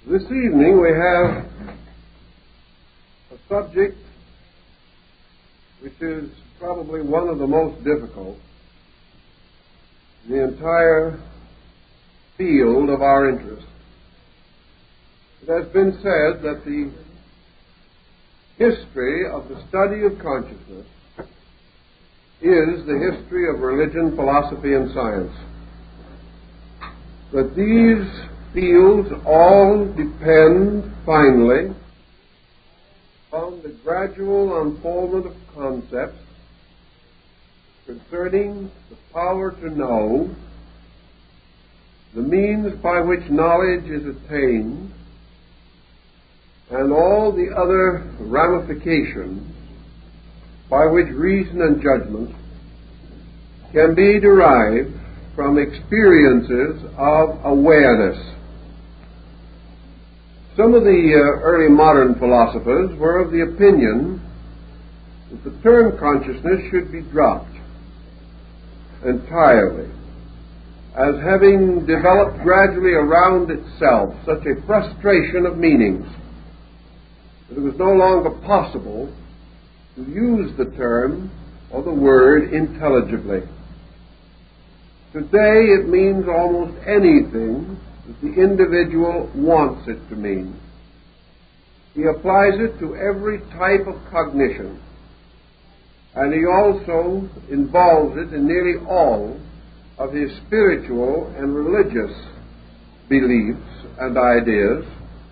This evening we have a subject which is probably one of the most difficult in the entire field of our interest. It has been said that the history of the study of consciousness is the history of religion, philosophy, and science. That these fields all depend, finally, on the gradual unfoldment of concepts concerning the power to know, the means by which knowledge is attained, and all the other ramifications by which reason and judgment can be derived from experiences of awareness. Some of the early modern philosophers were of the opinion that the term consciousness should be dropped entirely, as having developed gradually around itself such a frustration of meanings that it was no longer possible to use the term or the word intelligibly. Today it means almost anything that the individual wants it to mean. He applies it to every type of cognition, and he also involves it in nearly all of his spiritual and religious beliefs and ideas,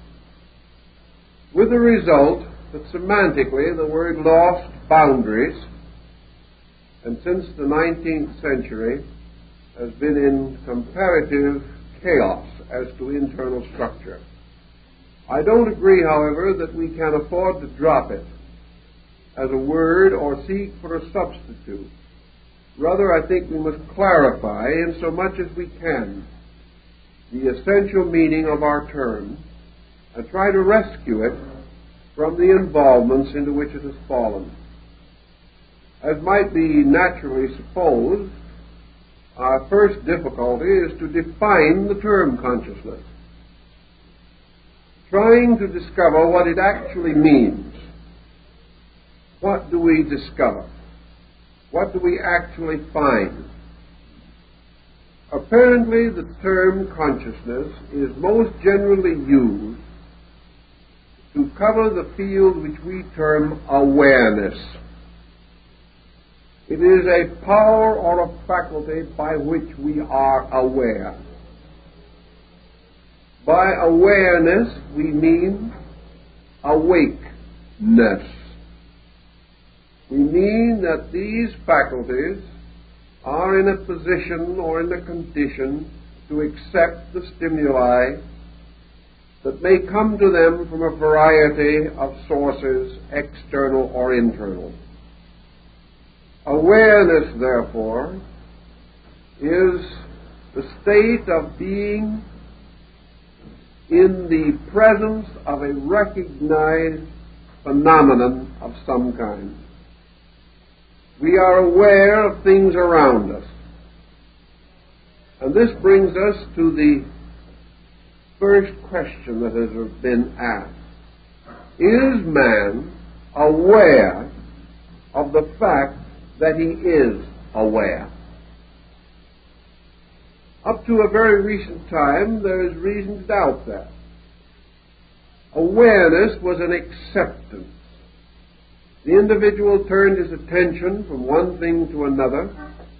with the result that semantically the word lost boundaries, and since the 19th century has been in comparative chaos as to internal structure. I don't agree, however, that we can afford to drop it as a word or seek for a substitute. Rather, I think we must clarify, in so much as we can, the essential meaning of our term and try to rescue it from the involvements into which it has fallen. As might be naturally supposed, our first difficulty is to define the term consciousness, trying to discover what it actually means. What do we discover? What do we actually find? Apparently, the term consciousness is most generally used to cover the field which we term awareness. It is a power or a faculty by which we are aware. By awareness, we mean awakeness. We mean that these faculties are in a position or in a condition to accept the stimuli that may come to them from a variety of sources, external or internal. Awareness, therefore, is the state of being in the presence of a recognized phenomenon of some kind. We are aware of things around us. And this brings us to the first question that has been asked. Is man aware of the fact that he is aware? Up to a very recent time, there is reason to doubt that. Awareness was an acceptance. The individual turned his attention from one thing to another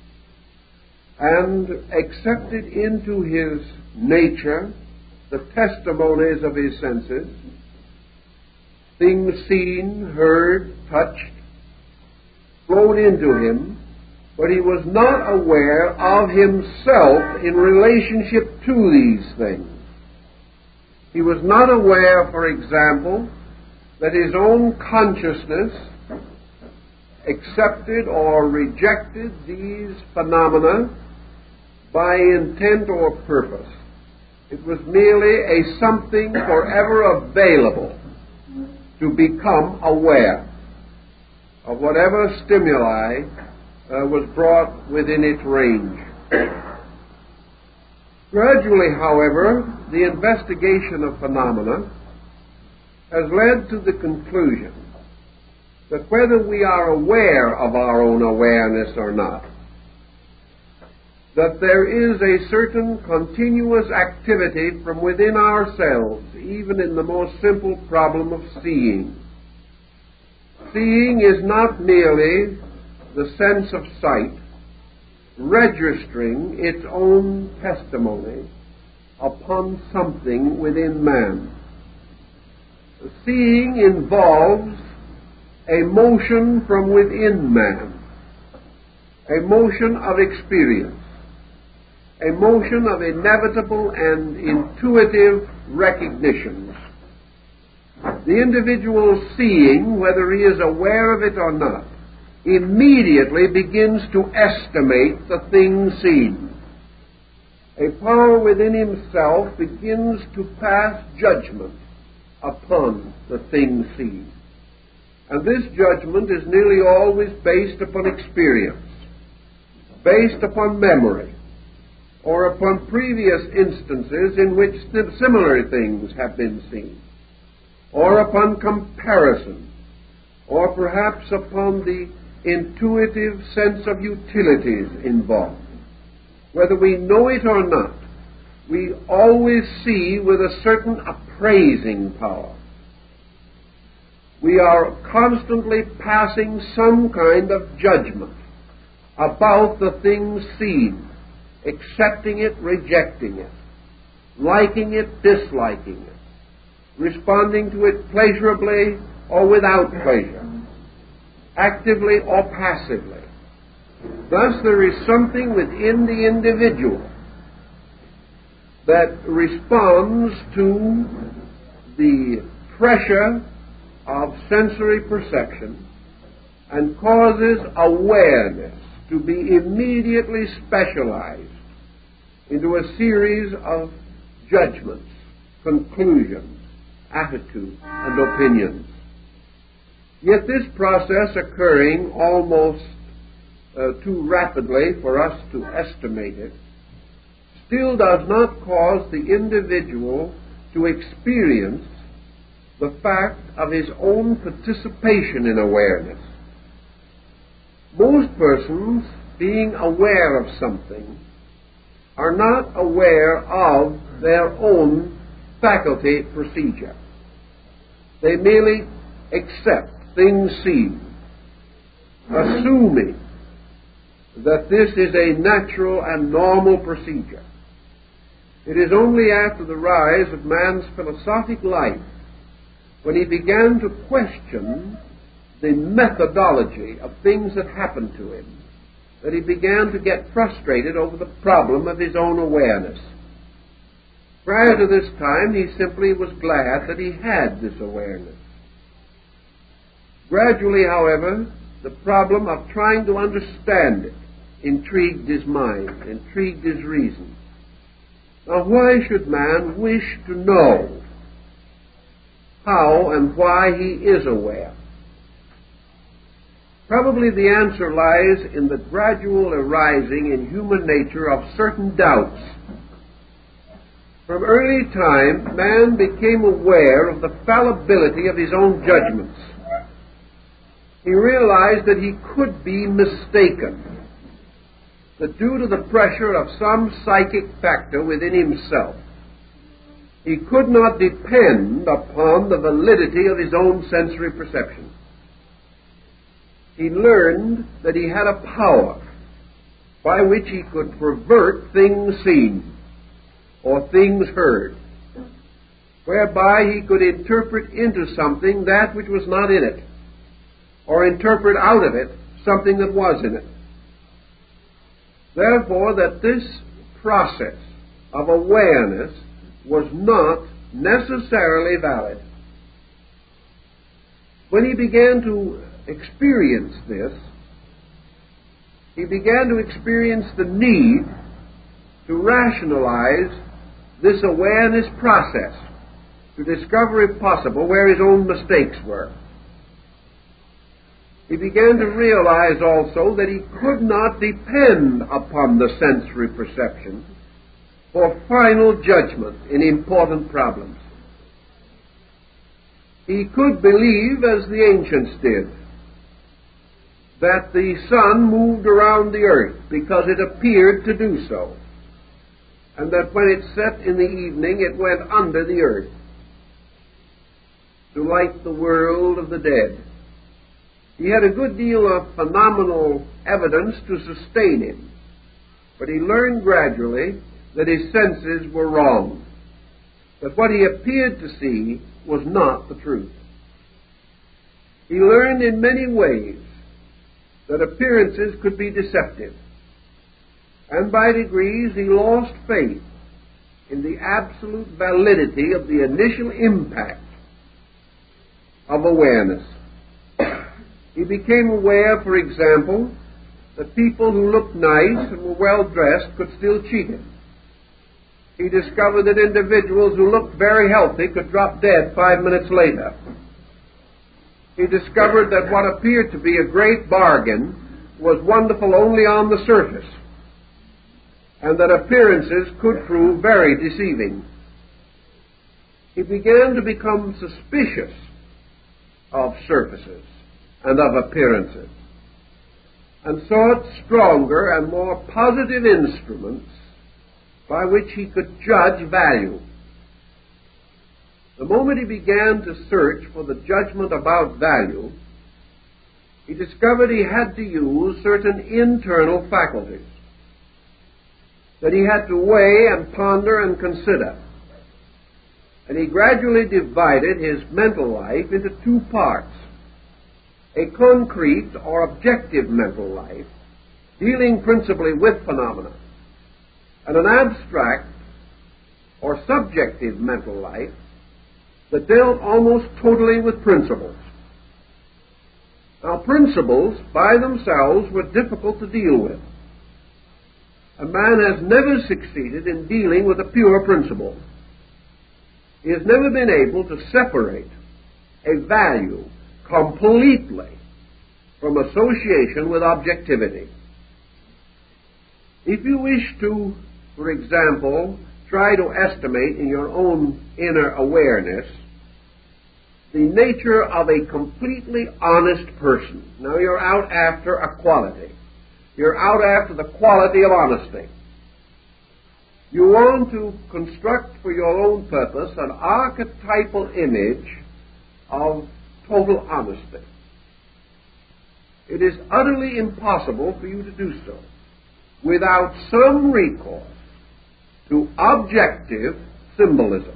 and accepted into his nature the testimonies of his senses, things seen, heard, touched, flowed into him, but he was not aware of himself in relationship to these things. He was not aware, for example, that his own consciousness accepted or rejected these phenomena by intent or purpose. It was merely a something forever available to become aware of whatever stimuli was brought within its range. Gradually, however, the investigation of phenomena has led to the conclusion that whether we are aware of our own awareness or not, that there is a certain continuous activity from within ourselves, even in the most simple problem of seeing. Seeing is not merely the sense of sight registering its own testimony upon something within man. Seeing involves a motion from within man, a motion of experience, a motion of inevitable and intuitive recognitions. The individual seeing, whether he is aware of it or not, immediately begins to estimate the thing seen. A power within himself begins to pass judgment upon the thing seen. And this judgment is nearly always based upon experience, based upon memory, or upon previous instances in which similar things have been seen, or upon comparison, or perhaps upon the intuitive sense of utilities involved. Whether we know it or not, we always see with a certain appraising power. We are constantly passing some kind of judgment about the things seen, accepting it, rejecting it, liking it, disliking it, responding to it pleasurably or without pleasure, actively or passively. Thus, there is something within the individual that responds to the pressure of sensory perception and causes awareness to be immediately specialized into a series of judgments, conclusions, attitudes, and opinions. Yet this process, occurring almost too rapidly for us to estimate it, still does not cause the individual to experience the fact of his own participation in awareness. Most persons, being aware of something, are not aware of their own faculty procedure. They merely accept things seen, assuming that this is a natural and normal procedure. It is only after the rise of man's philosophic life, when he began to question the methodology of things that happened to him, that he began to get frustrated over the problem of his own awareness. Prior to this time, he simply was glad that he had this awareness. Gradually, however, the problem of trying to understand it intrigued his mind, intrigued his reason. Now, why should man wish to know how and why he is aware? Probably the answer lies in the gradual arising in human nature of certain doubts. From early time, man became aware of the fallibility of his own judgments. He realized that he could be mistaken, that due to the pressure of some psychic factor within himself, he could not depend upon the validity of his own sensory perception. He learned that he had a power by which he could pervert things seen or things heard, whereby he could interpret into something that which was not in it, or interpret out of it something that was in it. Therefore, that this process of awareness was not necessarily valid. When he began to experience this, he began to experience the need to rationalize this awareness process, to discover, if possible, where his own mistakes were. He began to realize also that he could not depend upon the sensory perception for final judgment in important problems. He could believe, as the ancients did, that the sun moved around the earth because it appeared to do so, and that when it set in the evening it went under the earth to light the world of the dead. He had a good deal of phenomenal evidence to sustain him, but he learned gradually that his senses were wrong, that what he appeared to see was not the truth. He learned in many ways that appearances could be deceptive, and by degrees he lost faith in the absolute validity of the initial impact of awareness. He became aware, for example, that people who looked nice and were well dressed could still cheat him. He discovered that individuals who looked very healthy could drop dead 5 minutes later. He discovered that what appeared to be a great bargain was wonderful only on the surface, and that appearances could prove very deceiving. He began to become suspicious of surfaces and of appearances, and sought stronger and more positive instruments by which he could judge value. The moment he began to search for the judgment about value, he discovered he had to use certain internal faculties, that he had to weigh and ponder and consider. And he gradually divided his mental life into two parts: a concrete or objective mental life, dealing principally with phenomena, and an abstract or subjective mental life that dealt almost totally with principles. Now, principles by themselves were difficult to deal with. A man has never succeeded in dealing with a pure principle. He has never been able to separate a value completely from association with objectivity. If you wish to, for example, try to estimate in your own inner awareness the nature of a completely honest person. Now you're out after a quality. You're out after the quality of honesty. You want to construct for your own purpose an archetypal image of total honesty. It is utterly impossible for you to do so without some recourse to objective symbolism.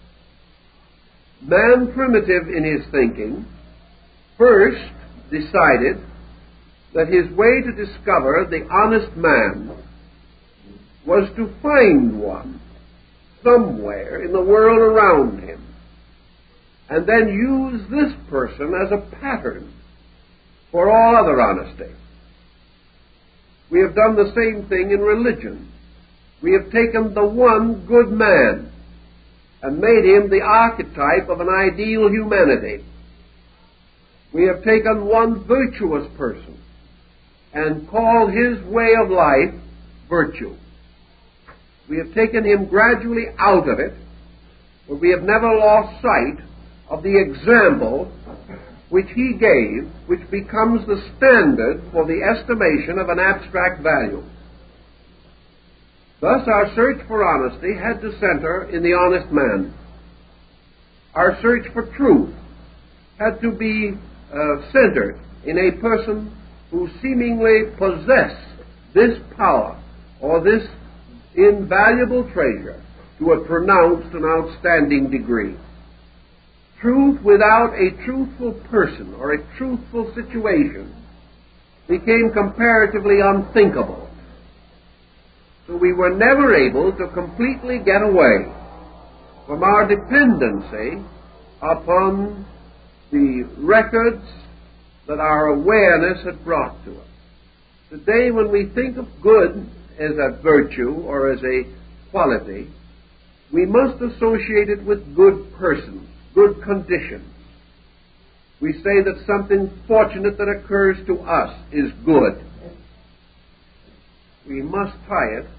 Man, primitive in his thinking, first decided that his way to discover the honest man was to find one somewhere in the world around him, and then use this person as a pattern for all other honesty. We have done the same thing in religion. We have taken the one good man and made him the archetype of an ideal humanity. We have taken one virtuous person and called his way of life virtue. We have taken him gradually out of it, but we have never lost sight of the example which he gave, which becomes the standard for the estimation of an abstract value. Thus, our search for honesty had to center in the honest man. Our search for truth had to be centered in a person who seemingly possessed this power or this invaluable treasure to a pronounced and outstanding degree. Truth without a truthful person or a truthful situation became comparatively unthinkable. So we were never able to completely get away from our dependency upon the records that our awareness had brought to us. Today, when we think of good as a virtue or as a quality, we must associate it with good persons, good conditions. We say that something fortunate that occurs to us is good. We must tie it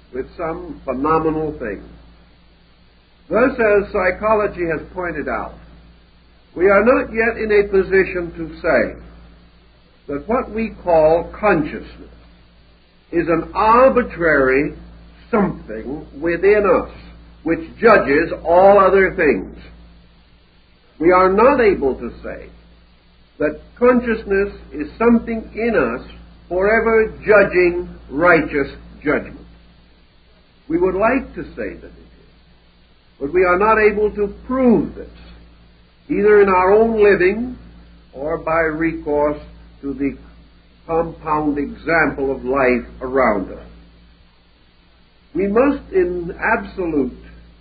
with some phenomenal thing. Thus, as psychology has pointed out, we are not yet in a position to say that what we call consciousness is an arbitrary something within us which judges all other things. We are not able to say that consciousness is something in us forever judging righteous judgment. We would like to say that it is, but we are not able to prove this, either in our own living or by recourse to the compound example of life around us. We must, in absolute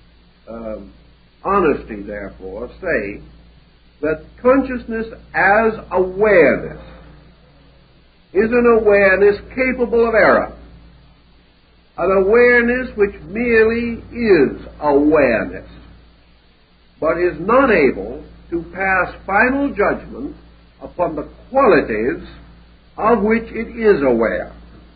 honesty, therefore, say that consciousness as awareness is an awareness capable of error, an awareness which merely is awareness, but is not able to pass final judgment upon the qualities of which it is aware.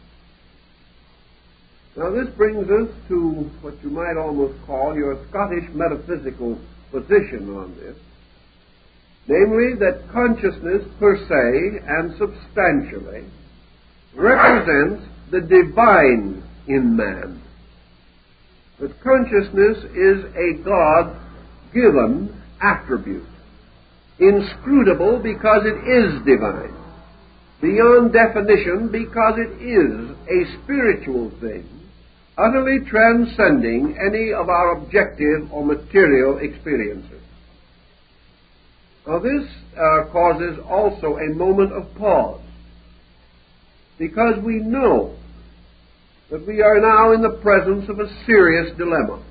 Now this brings us to what you might almost call your Scottish metaphysical position on this, namely that consciousness per se and substantially represents the divine in man. That consciousness is a God-given attribute, inscrutable because it is divine, beyond definition because it is a spiritual thing, utterly transcending any of our objective or material experiences. Now this causes also a moment of pause, because we know that we are now in the presence of a serious dilemma.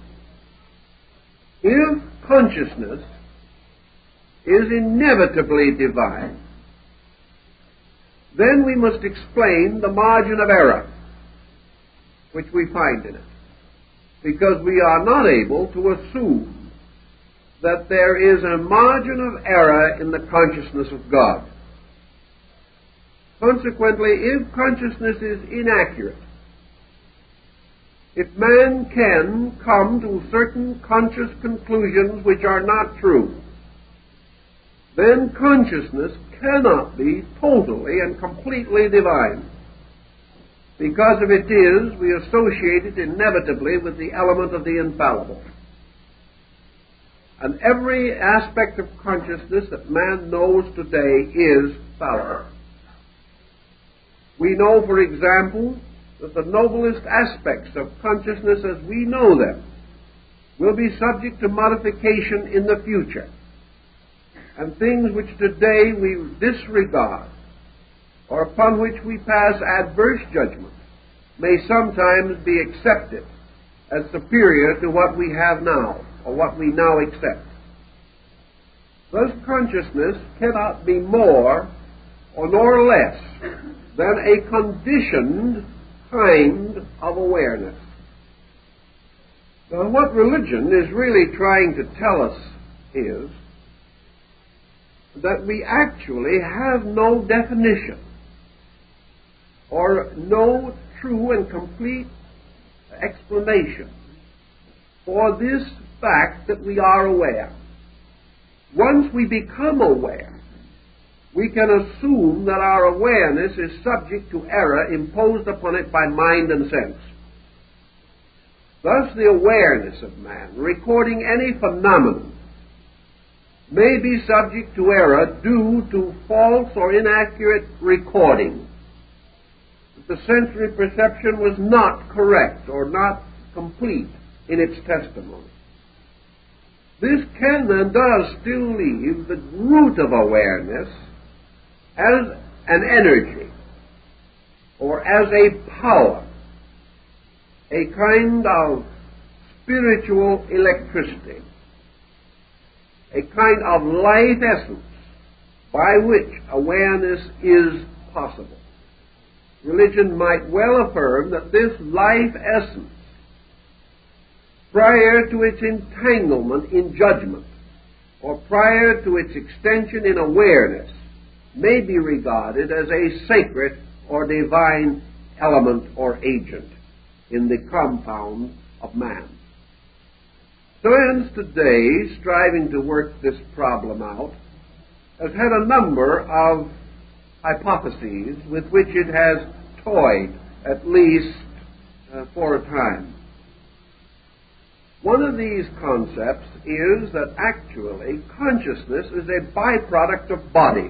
If consciousness is inevitably divine, then we must explain the margin of error which we find in it, because we are not able to assume that there is a margin of error in the consciousness of God. Consequently, if consciousness is inaccurate, if man can come to certain conscious conclusions which are not true, then consciousness cannot be totally and completely divine. Because if it is, we associate it inevitably with the element of the infallible. And every aspect of consciousness that man knows today is fallible. We know, for example, that the noblest aspects of consciousness as we know them will be subject to modification in the future. And things which today we disregard, or upon which we pass adverse judgment, may sometimes be accepted as superior to what we have now, or what we now accept. Thus, consciousness cannot be more or nor less than a conditioned kind of awareness. Now, what religion is really trying to tell us is that we actually have no definition or no true and complete explanation for this fact that we are aware. Once we become aware, we can assume that our awareness is subject to error imposed upon it by mind and sense. Thus, the awareness of man, recording any phenomenon, may be subject to error due to false or inaccurate recording. The sensory perception was not correct or not complete in its testimony. This can and does still leave the root of awareness as an energy or as a power, a kind of spiritual electricity, a kind of life essence by which awareness is possible. Religion might well affirm that this life essence, prior to its entanglement in judgment, or prior to its extension in awareness, may be regarded as a sacred or divine element or agent. in the compound of man. Science today, striving to work this problem out, has had a number of hypotheses with which it has toyed, at least for a time. One of these concepts is that actually consciousness is a byproduct of body.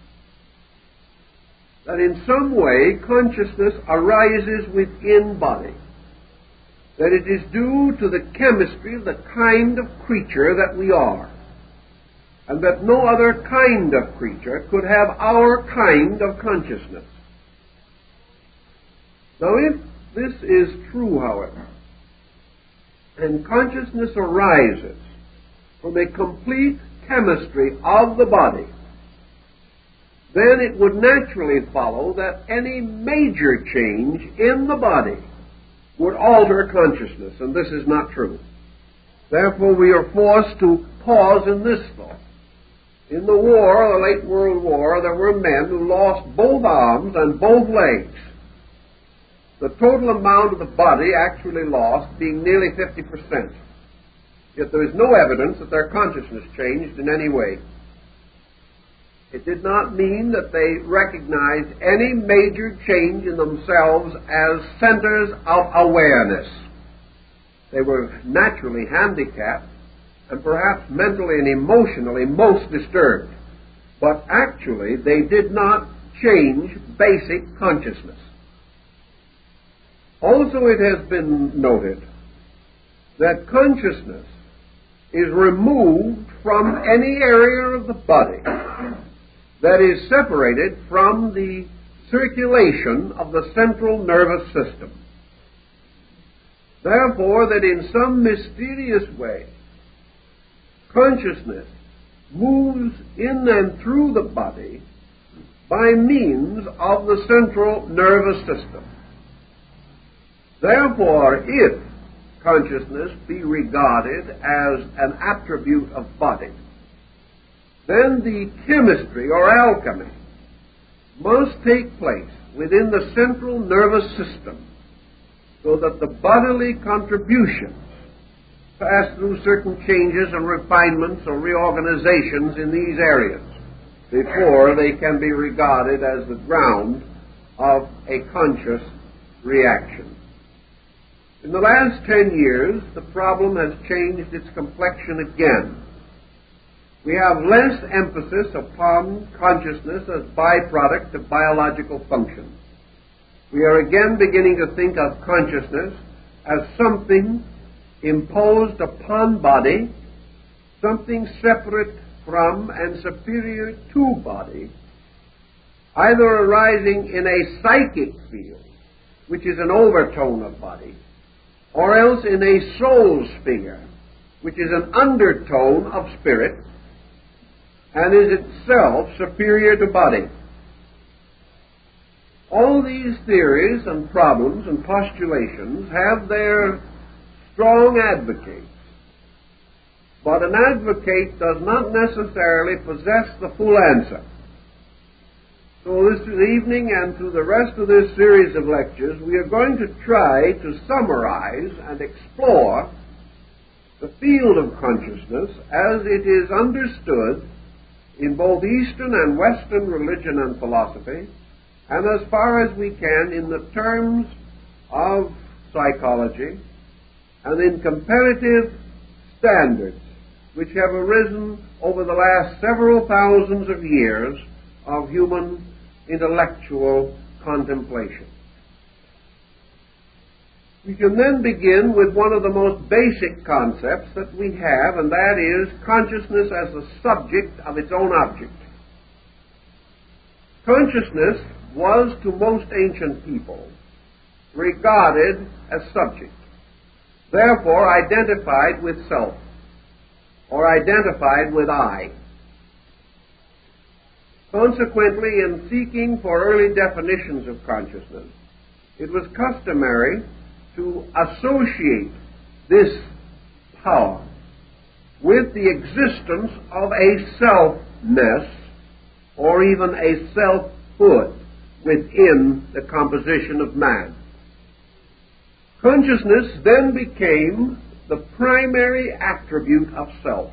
That in some way consciousness arises within body. That it is due to the chemistry of the kind of creature that we are. And that no other kind of creature could have our kind of consciousness. Now, if this is true, however, and consciousness arises from a complete chemistry of the body, then it would naturally follow that any major change in the body would alter consciousness, and this is not true. Therefore, we are forced to pause in this thought. In the war, the late World War, there were men who lost both arms and both legs. The total amount of the body actually lost being nearly 50%. Yet there is no evidence that their consciousness changed in any way. It did not mean that they recognized any major change in themselves as centers of awareness. They were naturally handicapped and perhaps mentally and emotionally most disturbed. But actually, they did not change basic consciousness. Also, it has been noted that consciousness is removed from any area of the body that is separated from the circulation of the central nervous system. Therefore, that in some mysterious way, consciousness moves in and through the body by means of the central nervous system. Therefore, if consciousness be regarded as an attribute of body, then the chemistry or alchemy must take place within the central nervous system so that the bodily contributions pass through certain changes and refinements or reorganizations in these areas before they can be regarded as the ground of a conscious reaction. In the last 10 years, the problem has changed its complexion again. We have less emphasis upon consciousness as byproduct of biological function. We are again beginning to think of consciousness as something imposed upon body, something separate from and superior to body, either arising in a psychic field, which is an overtone of body, or else in a soul sphere, which is an undertone of spirit, and is itself superior to body. All these theories and problems and postulations have their strong advocates, but an advocate does not necessarily possess the full answer. So this evening and through the rest of this series of lectures, we are going to try to summarize and explore the field of consciousness as it is understood in both Eastern and Western religion and philosophy, and as far as we can in the terms of psychology and in comparative standards which have arisen over the last several thousands of years of human intellectual contemplation. We can then begin with one of the most basic concepts that we have, and that is consciousness as the subject of its own object. Consciousness was to most ancient people regarded as subject, therefore identified with self, or identified with I. Consequently, in seeking for early definitions of consciousness, it was customary to associate this power with the existence of a selfness or even a selfhood within the composition of man. Consciousness then became the primary attribute of self.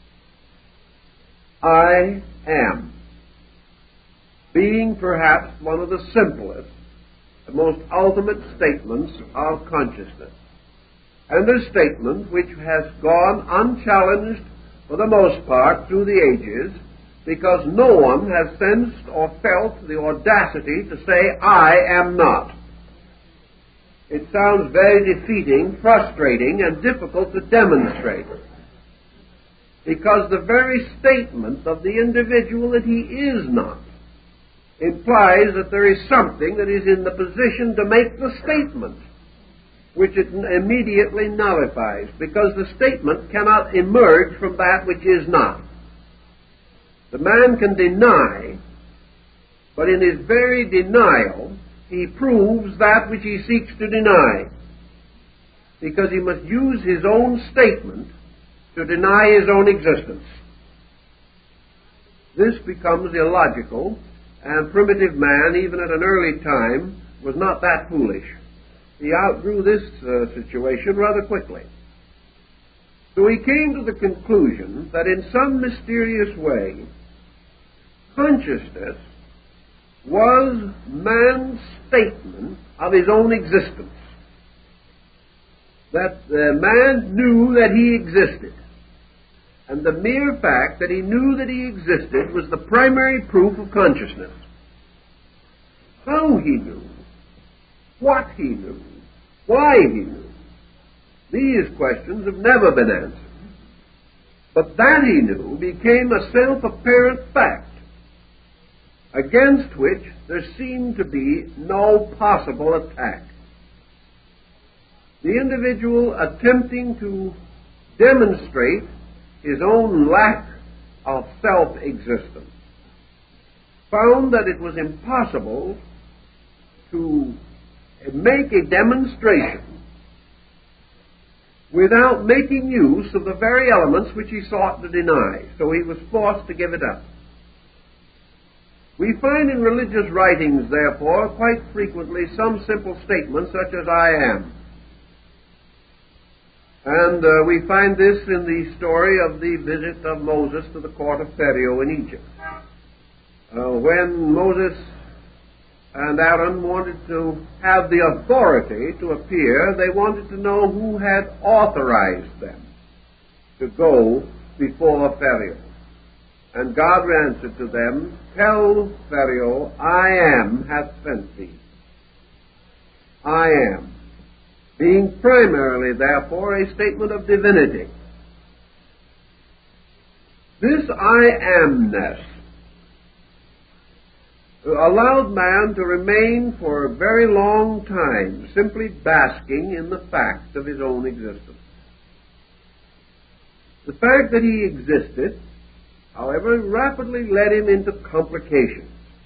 I am, being perhaps one of the simplest and most ultimate statements of consciousness, and a statement which has gone unchallenged for the most part through the ages, because no one has sensed or felt the audacity to say, I am not. It sounds very defeating, frustrating, and difficult to demonstrate, because the very statement of the individual that he is not implies that there is something that is in the position to make the statement, which it immediately nullifies, because the statement cannot emerge from that which is not. The man can deny, but in his very denial, he proves that which he seeks to deny, because he must use his own statement to deny his own existence. This becomes illogical, and primitive man, even at an early time, was not that foolish. He outgrew this situation rather quickly. So he came to the conclusion that in some mysterious way, consciousness was man's statement of his own existence. That the man knew that he existed. And the mere fact that he knew that he existed was the primary proof of consciousness. How he knew, what he knew, why he knew, these questions have never been answered. But that he knew became a self-apparent fact, against which there seemed to be no possible attack. The individual attempting to demonstrate his own lack of self-existence found that it was impossible to make a demonstration without making use of the very elements which he sought to deny, so he was forced to give it up. We find in religious writings, therefore, quite frequently some simple statements such as I am. And we find this in the story of the visit of Moses to the court of Pharaoh in Egypt. When Moses and Aaron wanted to have the authority to appear, they wanted to know who had authorized them to go before Pharaoh. And God answered to them, tell Pharaoh, I am hath sent thee. I am. Being primarily, therefore, a statement of divinity. This I amness allowed man to remain for a very long time simply basking in the fact of his own existence. The fact that he existed, however, rapidly led him into complications.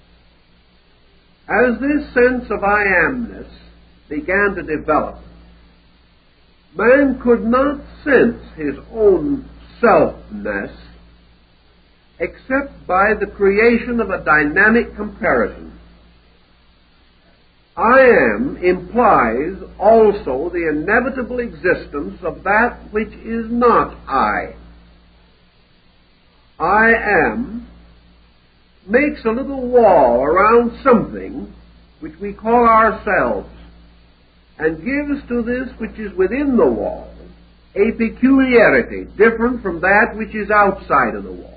As this sense of I amness began to develop, man could not sense his own selfness except by the creation of a dynamic comparison. I am implies also the inevitable existence of that which is not I. I am makes a little wall around something which we call ourselves, and gives to this which is within the wall a peculiarity different from that which is outside of the wall.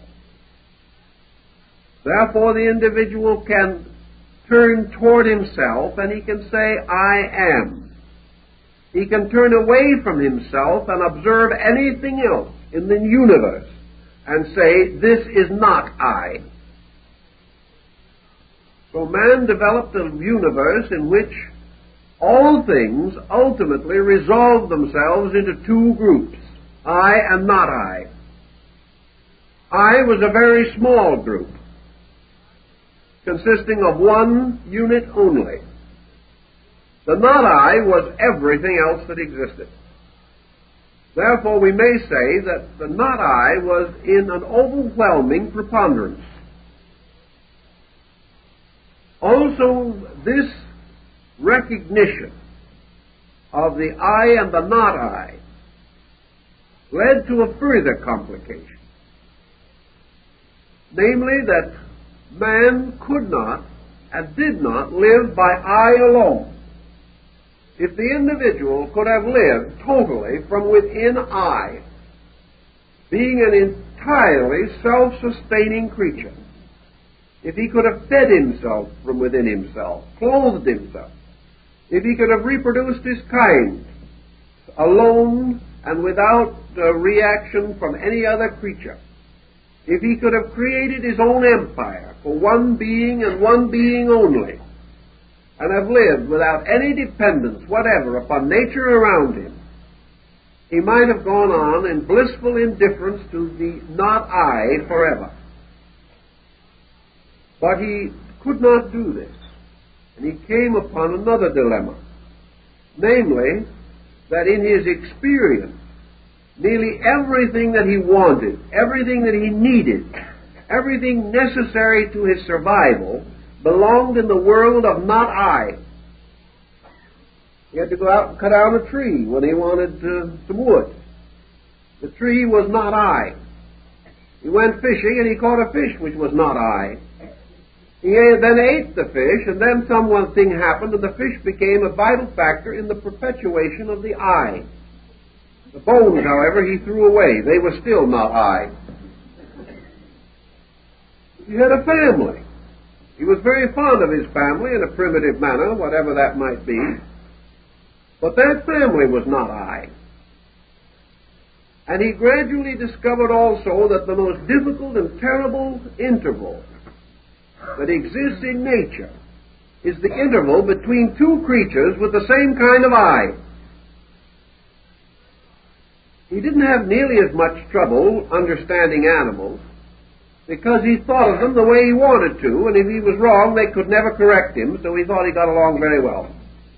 Therefore, the individual can turn toward himself and he can say, I am. He can turn away from himself and observe anything else in the universe and say, this is not I. So man developed a universe in which all things ultimately resolve themselves into two groups, I and not I. I was a very small group, consisting of one unit only. The not I was everything else that existed. Therefore, we may say that the not I was in an overwhelming preponderance. Also, this recognition of the I and the not I led to a further complication. Namely, that man could not and did not live by I alone. If the individual could have lived totally from within I, being an entirely self-sustaining creature, if he could have fed himself from within himself, clothed himself, if he could have reproduced his kind alone and without reaction from any other creature, if he could have created his own empire for one being and one being only, and have lived without any dependence whatever upon nature around him, he might have gone on in blissful indifference to the not I forever. But he could not do this, and he came upon another dilemma, namely, that in his experience, nearly everything that he wanted, everything that he needed, everything necessary to his survival belonged in the world of not I. He had to go out and cut down a tree when he wanted some wood. The tree was not I. He went fishing and he caught a fish which was not I. He then ate the fish, and then something happened, and the fish became a vital factor in the perpetuation of the I. The bones, however, he threw away. They were still not I. He had a family. He was very fond of his family in a primitive manner, whatever that might be. But that family was not I. And he gradually discovered also that the most difficult and terrible interval that exists in nature is the interval between two creatures with the same kind of I. He didn't have nearly as much trouble understanding animals because he thought of them the way he wanted to, and if he was wrong, they could never correct him, so he thought he got along very well.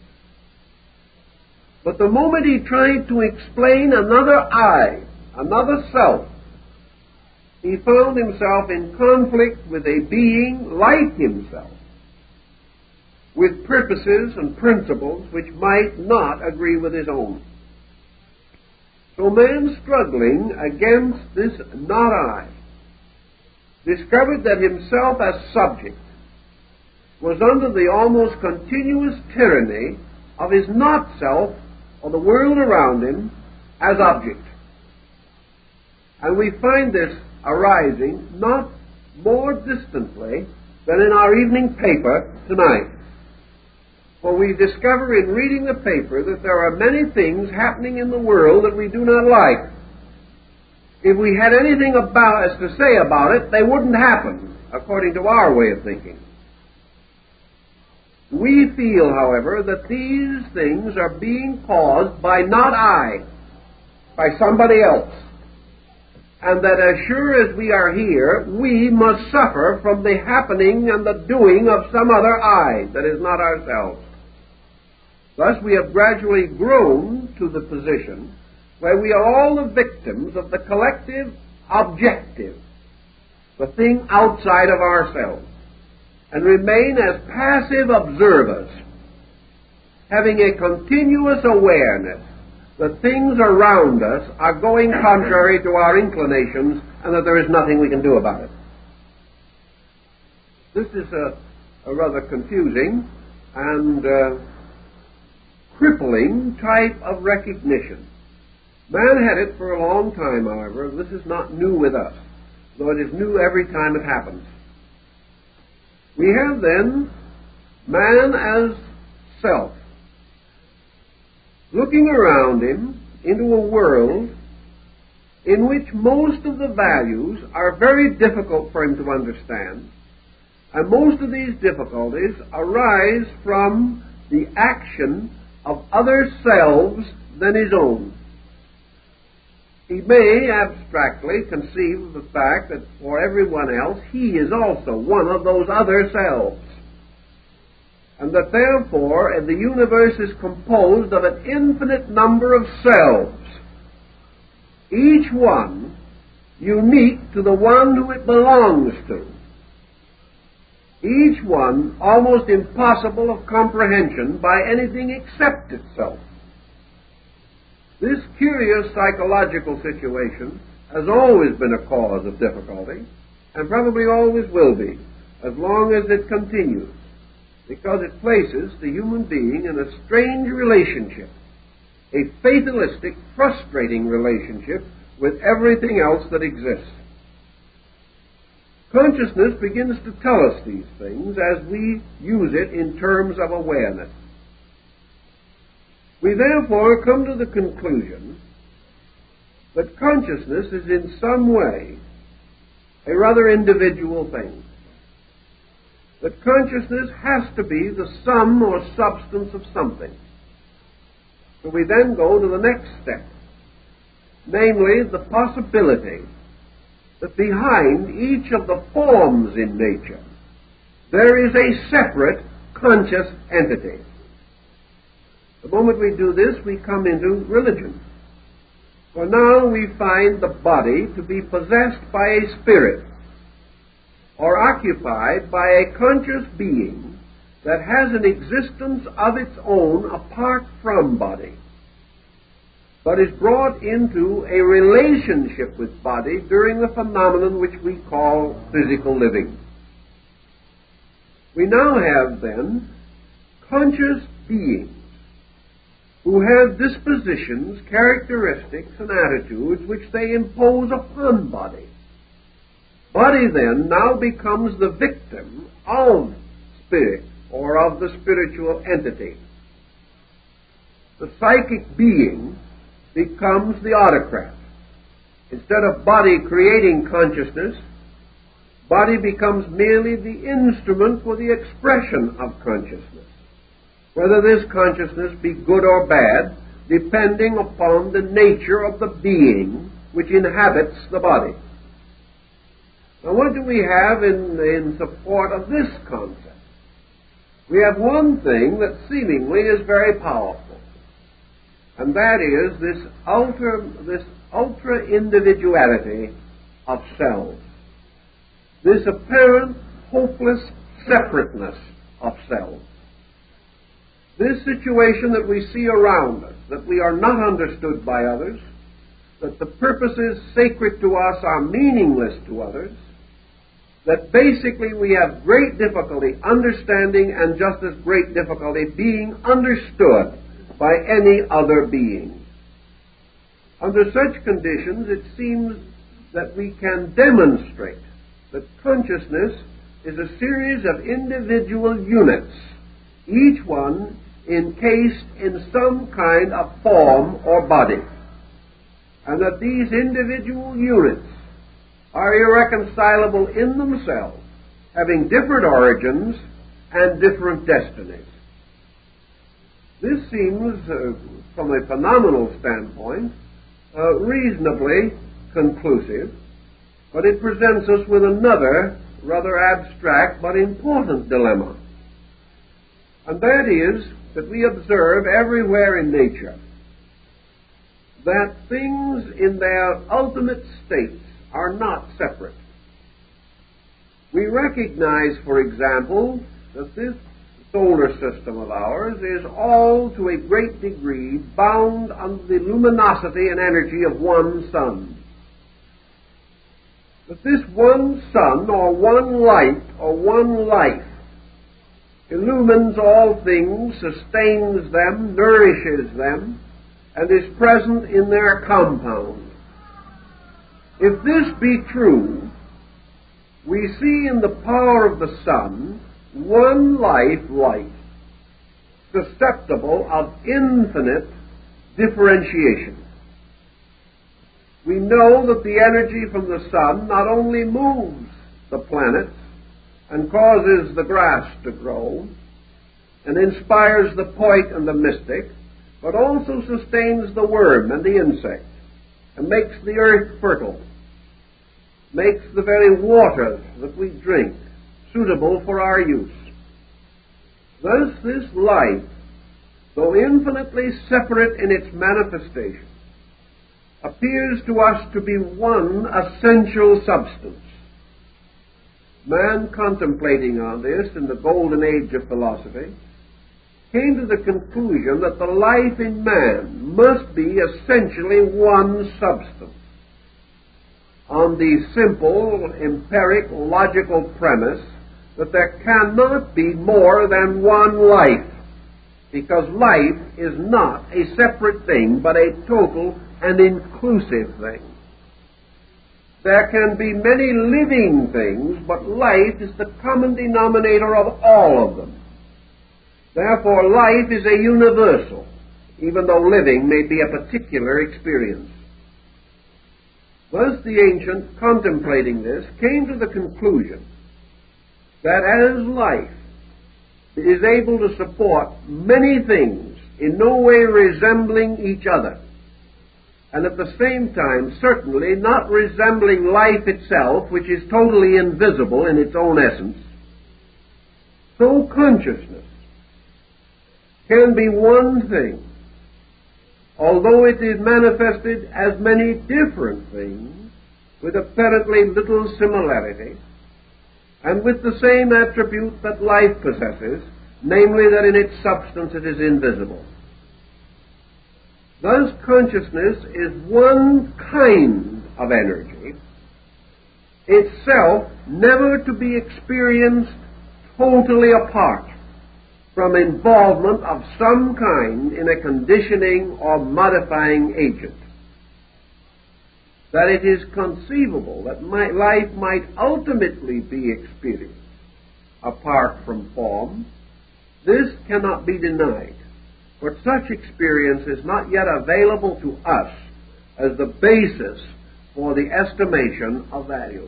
But the moment he tried to explain another I, another self, he found himself in conflict with a being like himself, with purposes and principles which might not agree with his own. So man, struggling against this not I, discovered that himself as subject was under the almost continuous tyranny of his not self or the world around him as object. And we find this arising not more distantly than in our evening paper tonight. For we discover in reading the paper that there are many things happening in the world that we do not like. If we had anything to say about it, they wouldn't happen, according to our way of thinking. We feel, however, that these things are being caused by not I, by somebody else, and that as sure as we are here, we must suffer from the happening and the doing of some other I that is not ourselves. Thus we have gradually grown to the position where we are all the victims of the collective objective, the thing outside of ourselves, and remain as passive observers, having a continuous awareness that things around us are going contrary to our inclinations and that there is nothing we can do about it. This is a rather confusing and crippling type of recognition. Man had it for a long time, however. This is not new with us, though it is new every time it happens. We have then man as self, looking around him into a world in which most of the values are very difficult for him to understand, and most of these difficulties arise from the action of other selves than his own. He may abstractly conceive of the fact that for everyone else he is also one of those other selves, and that therefore the universe is composed of an infinite number of selves, each one unique to the one who it belongs to, each one almost impossible of comprehension by anything except itself. This curious psychological situation has always been a cause of difficulty, and probably always will be, as long as it continues, because it places the human being in a strange relationship, a fatalistic, frustrating relationship with everything else that exists. Consciousness begins to tell us these things as we use it in terms of awareness. We therefore come to the conclusion that consciousness is in some way a rather individual thing. That consciousness has to be the sum or substance of something. So we then go to the next step, namely the possibility that behind each of the forms in nature there is a separate conscious entity. The moment we do this, we come into religion. For now we find the body to be possessed by a spirit, or occupied by a conscious being that has an existence of its own apart from body, but is brought into a relationship with body during the phenomenon which we call physical living. We now have, then, conscious beings who have dispositions, characteristics, and attitudes which they impose upon body. Body, then, now becomes the victim of spirit, or of the spiritual entity. The psychic being becomes the autocrat. Instead of body creating consciousness, body becomes merely the instrument for the expression of consciousness, whether this consciousness be good or bad, depending upon the nature of the being which inhabits the body. Now, what do we have in support of this concept? We have one thing that seemingly is very powerful, and that is this ultra-individuality of selves, this apparent hopeless separateness of selves. This situation that we see around us, that we are not understood by others, that the purposes sacred to us are meaningless to others, that basically we have great difficulty understanding and just as great difficulty being understood by any other being. Under such conditions, it seems that we can demonstrate that consciousness is a series of individual units, each one encased in some kind of form or body, and that these individual units are irreconcilable in themselves, having different origins and different destinies. This seems, from a phenomenal standpoint, reasonably conclusive, but it presents us with another rather abstract but important dilemma. And that is that we observe everywhere in nature that things in their ultimate states are not separate. We recognize, for example, that this solar system of ours is all to a great degree bound under the luminosity and energy of one sun. That this one sun, or one light, or one life, illumines all things, sustains them, nourishes them, and is present in their compound. If this be true, we see in the power of the sun one light, susceptible of infinite differentiation. We know that the energy from the sun not only moves the planets and causes the grass to grow and inspires the poet and the mystic, but also sustains the worm and the insect and makes the earth fertile, makes the very water that we drink suitable for our use. Thus this life, though infinitely separate in its manifestation, appears to us to be one essential substance. Man, contemplating on this in the golden age of philosophy, came to the conclusion that the life in man must be essentially one substance, on the simple, empiric, logical premise that there cannot be more than one life, because life is not a separate thing, but a total and inclusive thing. There can be many living things, but life is the common denominator of all of them. Therefore, life is a universal, even though living may be a particular experience. Thus the ancient, contemplating this, came to the conclusion that as life is able to support many things in no way resembling each other, and at the same time certainly not resembling life itself, which is totally invisible in its own essence, so consciousness can be one thing, although it is manifested as many different things with apparently little similarity, and with the same attribute that life possesses, namely that in its substance it is invisible. Thus consciousness is one kind of energy, itself never to be experienced totally apart from involvement of some kind in a conditioning or modifying agent. That it is conceivable that life might ultimately be experienced apart from form, this cannot be denied, but such experience is not yet available to us as the basis for the estimation of value.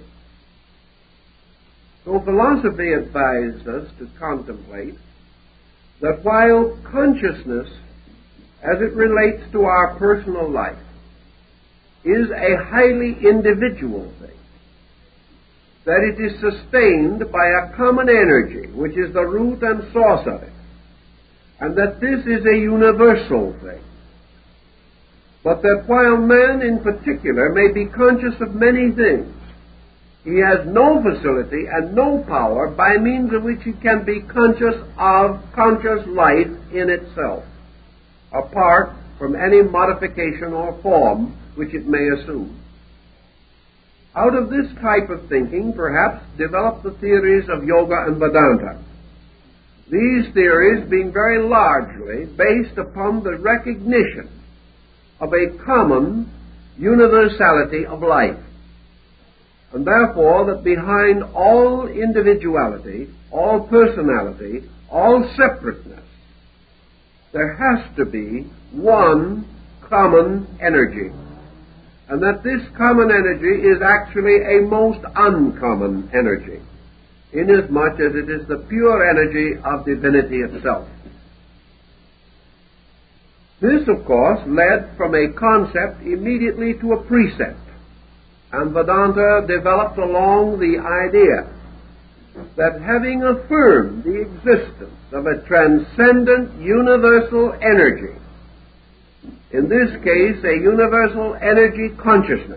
So philosophy advised us to contemplate that while consciousness, as it relates to our personal life, is a highly individual thing, that it is sustained by a common energy, which is the root and source of it, and that this is a universal thing, but that while man in particular may be conscious of many things, he has no facility and no power by means of which he can be conscious of conscious life in itself, apart from any modification or form which it may assume. Out of this type of thinking, perhaps, developed the theories of Yoga and Vedanta. These theories being very largely based upon the recognition of a common universality of life, and therefore that behind all individuality, all personality, all separateness, there has to be one common energy, and that this common energy is actually a most uncommon energy, inasmuch as it is the pure energy of divinity itself. This, of course, led from a concept immediately to a precept, and Vedanta developed along the idea that having affirmed the existence of a transcendent universal energy, in this case a universal energy consciousness,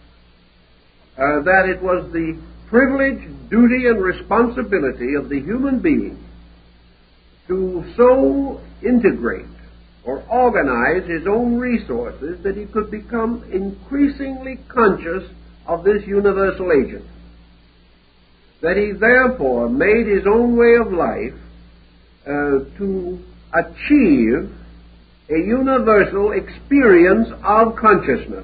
that it was the privilege, duty, and responsibility of the human being to so integrate or organize his own resources that he could become increasingly conscious of this universal agent, that he therefore made his own way of life to achieve a universal experience of consciousness.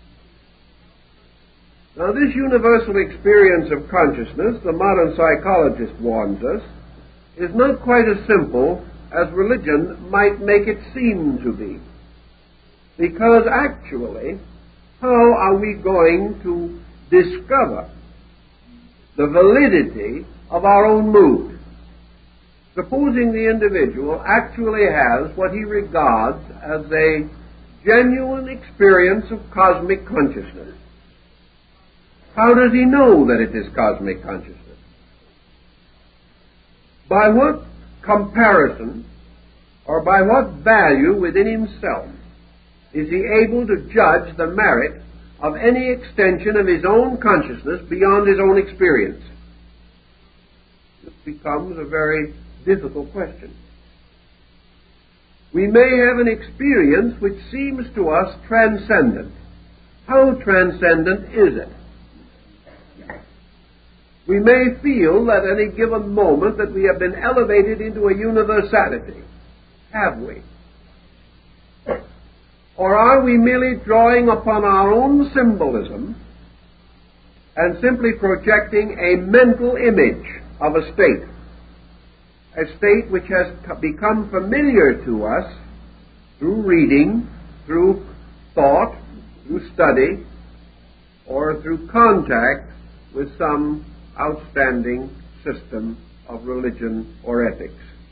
Now, this universal experience of consciousness, the modern psychologist warns us, is not quite as simple as religion might make it seem to be. Because actually, how are we going to discover the validity of our own mood? Supposing the individual actually has what he regards as a genuine experience of cosmic consciousness, how does he know that it is cosmic consciousness? By what comparison or by what value within himself is he able to judge the merit of any extension of his own consciousness beyond his own experience? This becomes a very difficult question. We may have an experience which seems to us transcendent. How transcendent is it? We may feel at any given moment that we have been elevated into a universality. Have we? Or are we merely drawing upon our own symbolism and simply projecting a mental image of a state which has become familiar to us through reading, through thought, through study, or through contact with some outstanding system of religion or ethics?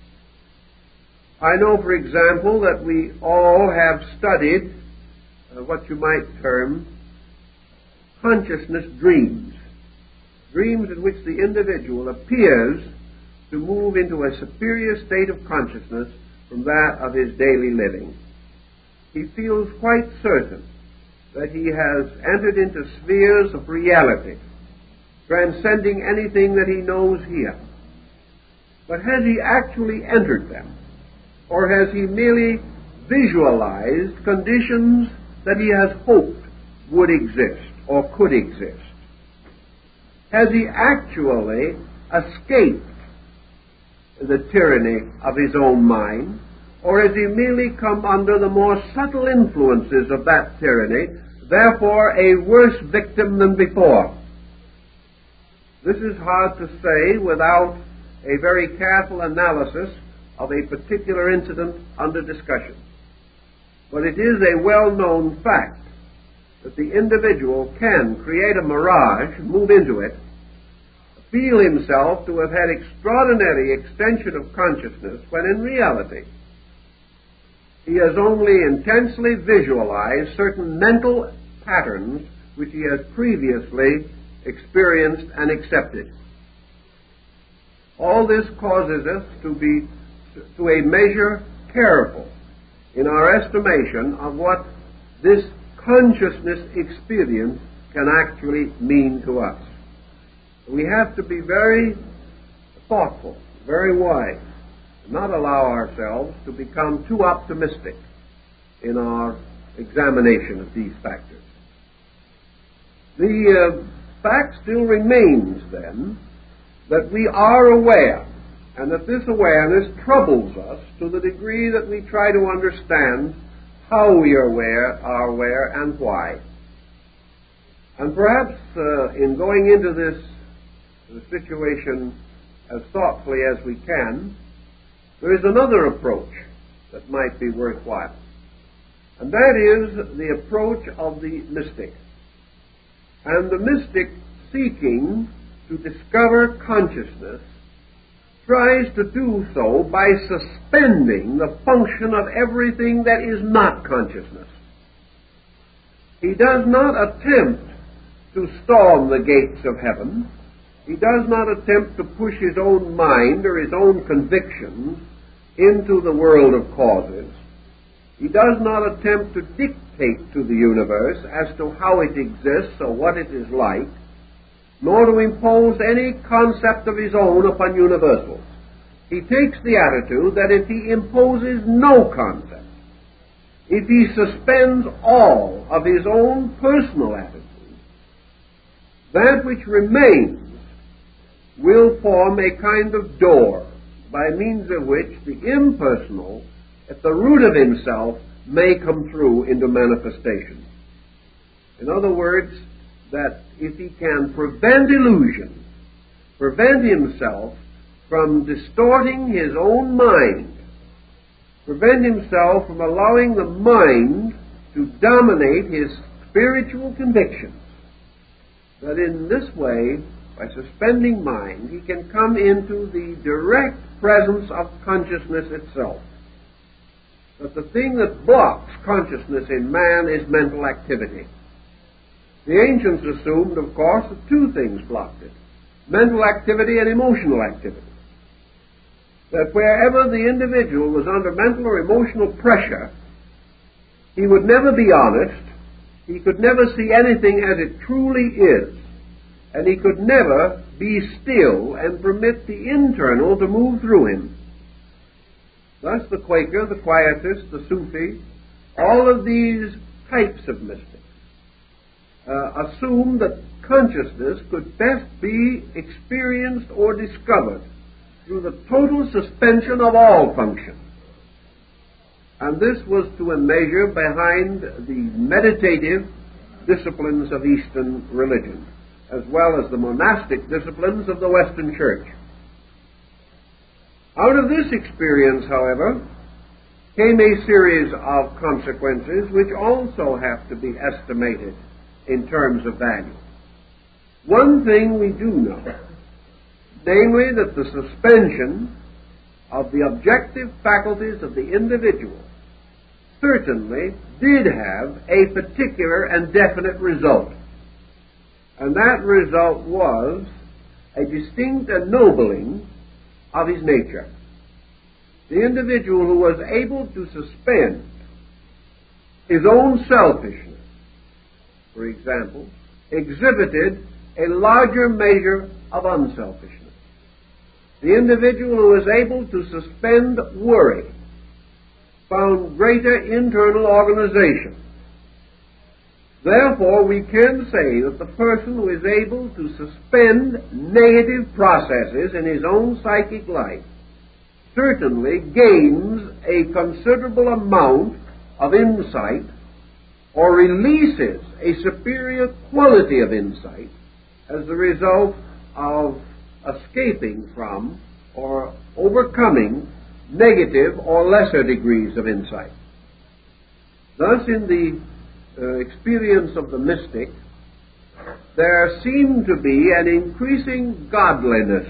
I know, for example, that we all have studied what you might term consciousness dreams, dreams in which the individual appears to move into a superior state of consciousness from that of his daily living. He feels quite certain that he has entered into spheres of reality, transcending anything that he knows here. But has he actually entered them? Or has he merely visualized conditions that he has hoped would exist or could exist? Has he actually escaped the tyranny of his own mind? Or has he merely come under the more subtle influences of that tyranny, therefore a worse victim than before? This is hard to say without a very careful analysis of a particular incident under discussion. But it is a well-known fact that the individual can create a mirage, move into it, feel himself to have had extraordinary extension of consciousness, when in reality he has only intensely visualized certain mental patterns which he has previously experienced and accepted. All this causes us to be to a measure careful in our estimation of what this consciousness experience can actually mean to us. We have to be very thoughtful, very wise, and not allow ourselves to become too optimistic in our examination of these factors. The fact still remains, then, that we are aware, and that this awareness troubles us to the degree that we try to understand how we are aware and why. And perhaps in going into this situation as thoughtfully as we can, there is another approach that might be worthwhile. And that is the approach of the mystic. And the mystic, seeking to discover consciousness, tries to do so by suspending the function of everything that is not consciousness. He does not attempt to storm the gates of heaven. He does not attempt to push his own mind or his own convictions into the world of causes. He does not attempt to dictate to the universe as to how it exists or what it is like, nor to impose any concept of his own upon universals. He takes the attitude that if he imposes no concept, if he suspends all of his own personal attitude, that which remains will form a kind of door by means of which the impersonal, at the root of himself, may come through into manifestation. In other words, that if he can prevent illusion, prevent himself from distorting his own mind, prevent himself from allowing the mind to dominate his spiritual convictions, that in this way, by suspending mind, he can come into the direct presence of consciousness itself. But the thing that blocks consciousness in man is mental activity. The ancients assumed, of course, that two things blocked it: mental activity and emotional activity. That wherever the individual was under mental or emotional pressure, he would never be honest, he could never see anything as it truly is, and he could never be still and permit the internal to move through him. Thus the Quaker, the Quietist, the Sufi, all of these types of mystics assume that consciousness could best be experienced or discovered through the total suspension of all function. And this was to a measure behind the meditative disciplines of Eastern religion, as well as the monastic disciplines of the Western Church. Out of this experience, however, came a series of consequences which also have to be estimated in terms of value. One thing we do know, namely that the suspension of the objective faculties of the individual certainly did have a particular and definite result. And that result was a distinct ennobling of his nature. The individual who was able to suspend his own selfishness, for example, exhibited a larger measure of unselfishness. The individual who was able to suspend worry found greater internal organization. Therefore, we can say that the person who is able to suspend negative processes in his own psychic life certainly gains a considerable amount of insight, or releases a superior quality of insight as the result of escaping from or overcoming negative or lesser degrees of insight. Thus, in the experience of the mystic, there seemed to be an increasing godliness,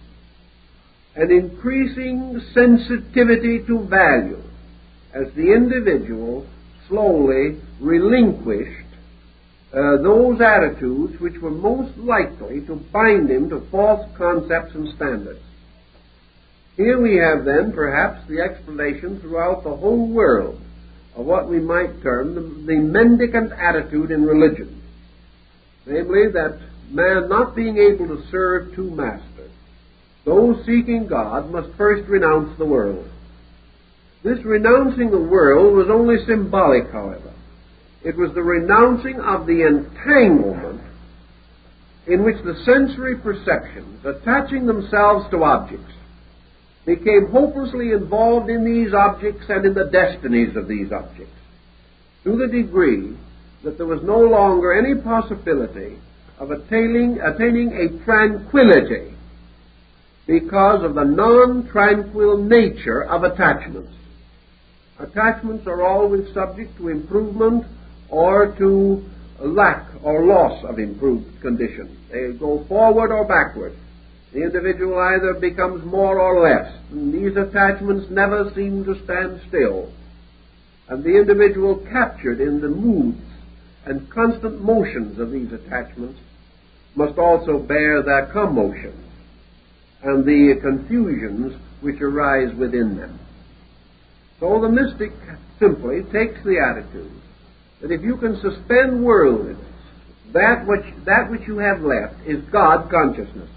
an increasing sensitivity to value, as the individual slowly relinquished those attitudes which were most likely to bind him to false concepts and standards. Here we have then perhaps the explanation throughout the whole world of what we might term the mendicant attitude in religion, namely that man not being able to serve two masters, those seeking God must first renounce the world. This renouncing the world was only symbolic, however. It was the renouncing of the entanglement in which the sensory perceptions, attaching themselves to objects, became hopelessly involved in these objects and in the destinies of these objects, to the degree that there was no longer any possibility of attaining a tranquility because of the non-tranquil nature of attachments. Attachments are always subject to improvement or to lack or loss of improved condition. They go forward or backward. The individual either becomes more or less, and these attachments never seem to stand still. And the individual captured in the moods and constant motions of these attachments must also bear their commotions and the confusions which arise within them. So the mystic simply takes the attitude that if you can suspend worldliness, that which you have left is God consciousness.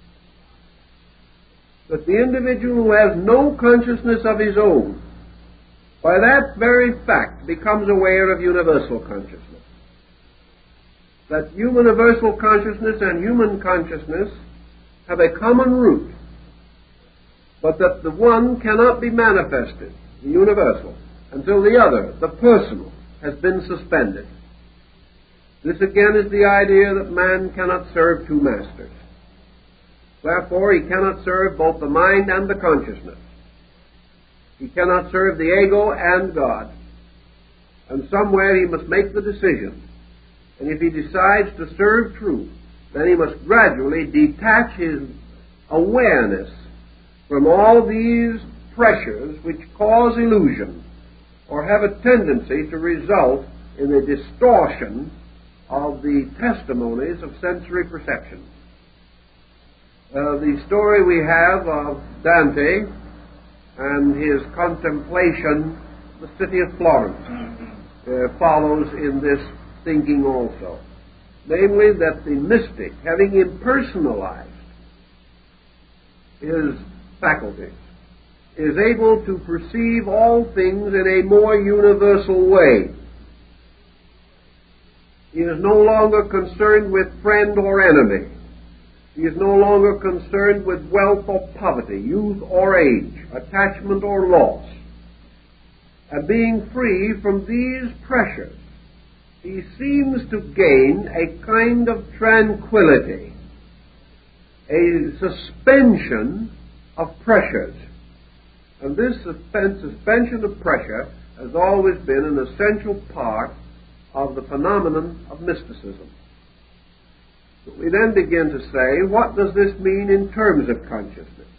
That the individual who has no consciousness of his own, by that very fact becomes aware of universal consciousness. That universal consciousness and human consciousness have a common root, but that the one cannot be manifested, the universal, until the other, the personal, has been suspended. This again is the idea that man cannot serve two masters. Therefore, he cannot serve both the mind and the consciousness. He cannot serve the ego and God. And somewhere he must make the decision. And if he decides to serve truth, then he must gradually detach his awareness from all these pressures which cause illusion or have a tendency to result in a distortion of the testimonies of sensory perception. The story we have of Dante and his contemplation of the city of Florence follows in this thinking also. Namely, that the mystic, having impersonalized his faculties, is able to perceive all things in a more universal way. He is no longer concerned with friend or enemy. He is no longer concerned with wealth or poverty, youth or age, attachment or loss. And being free from these pressures, he seems to gain a kind of tranquility, a suspension of pressures. And this suspension of pressure has always been an essential part of the phenomenon of mysticism. We then begin to say, what does this mean in terms of consciousness?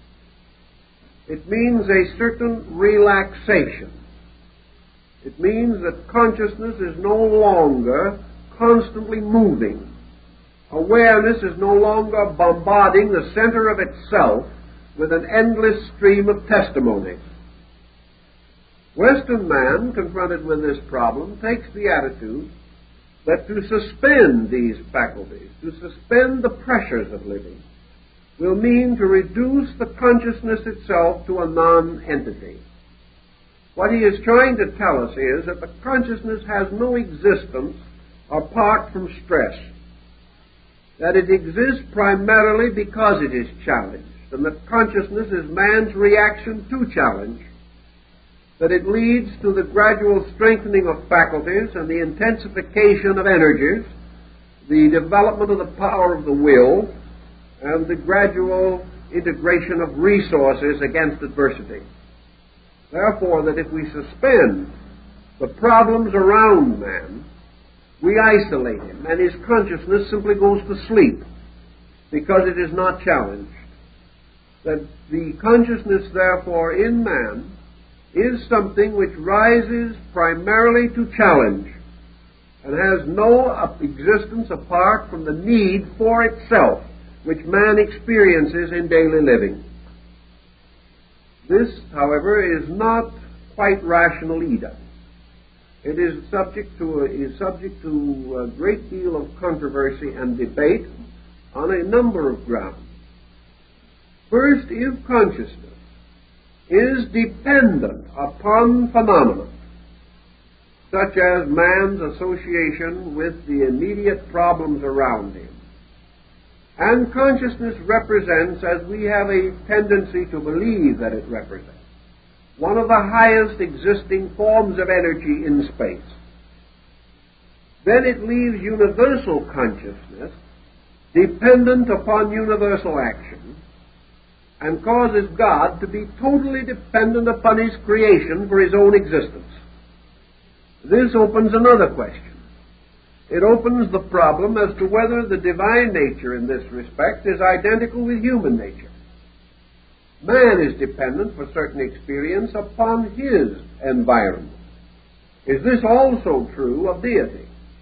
It means a certain relaxation. It means that consciousness is no longer constantly moving. Awareness is no longer bombarding the center of itself with an endless stream of testimonies. Western man, confronted with this problem, takes the attitude that to suspend these faculties, to suspend the pressures of living, will mean to reduce the consciousness itself to a non-entity. What he is trying to tell us is that the consciousness has no existence apart from stress, that it exists primarily because it is challenged, and that consciousness is man's reaction to challenge, that it leads to the gradual strengthening of faculties and the intensification of energies, the development of the power of the will, and the gradual integration of resources against adversity. Therefore, that if we suspend the problems around man, we isolate him, and his consciousness simply goes to sleep because it is not challenged. That the consciousness, therefore, in man is something which rises primarily to challenge and has no existence apart from the need for itself which man experiences in daily living. This, however, is not quite rational either. It is subject to a great deal of controversy and debate on a number of grounds. First, if consciousness is dependent upon phenomena, such as man's association with the immediate problems around him, and consciousness represents, as we have a tendency to believe that it represents, one of the highest existing forms of energy in space, then it leaves universal consciousness dependent upon universal action and causes God to be totally dependent upon His creation for His own existence. This opens another question. It opens the problem as to whether the divine nature in this respect is identical with human nature. Man is dependent for certain experience upon his environment. Is this also true of deity?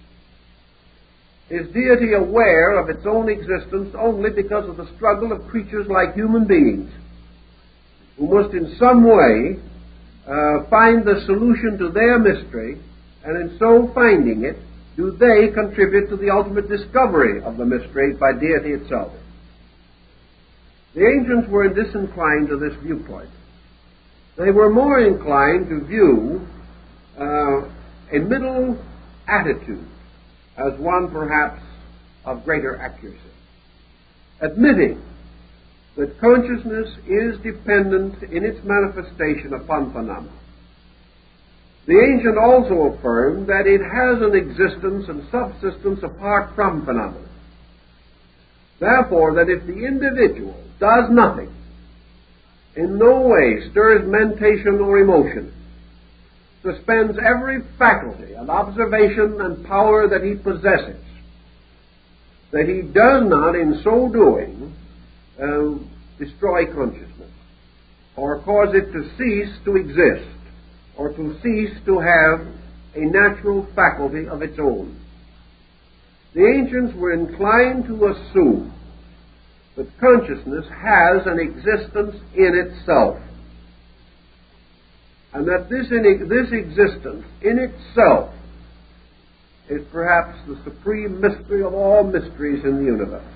Is deity aware of its own existence only because of the struggle of creatures like human beings, who must in some way find the solution to their mystery, and in so finding it, do they contribute to the ultimate discovery of the mystery by deity itself? The ancients were disinclined to this viewpoint. They were more inclined to view a middle attitude as one perhaps of greater accuracy, admitting that consciousness is dependent in its manifestation upon phenomena. The ancient also affirmed that it has an existence and subsistence apart from phenomena. Therefore, that if the individual does nothing, in no way stirs mentation or emotion, suspends every faculty and observation and power that he possesses, that he does not, in so doing, destroy consciousness, or cause it to cease to exist, or to cease to have a natural faculty of its own. The ancients were inclined to assume that consciousness has an existence in itself, and that this existence in itself is perhaps the supreme mystery of all mysteries in the universe.